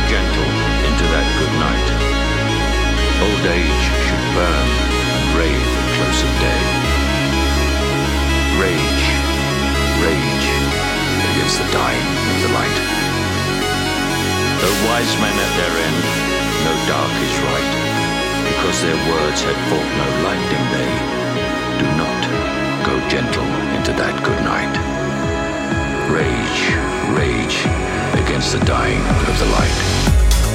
gentle into that good night. Old age should burn and rave at close of day. Rage, rage against the dying of the light. Though wise men at their end, no dark is right, because their words had fought no lightning they. Do not go gentle into that good night. Rage, rage against the dying of the light.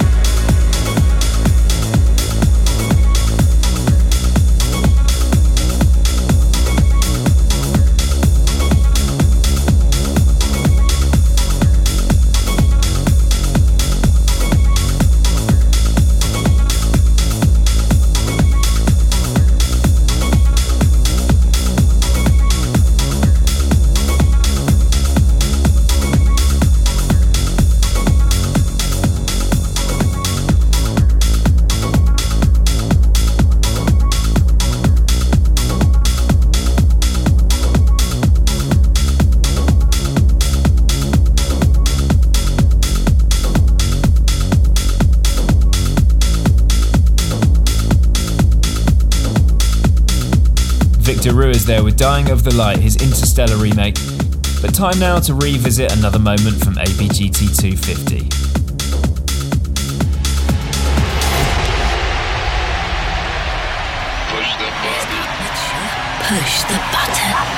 Victor Ruiz there with Dying of the Light, his Interstellar remake. But time now to revisit another moment from APGT 250. Push the button.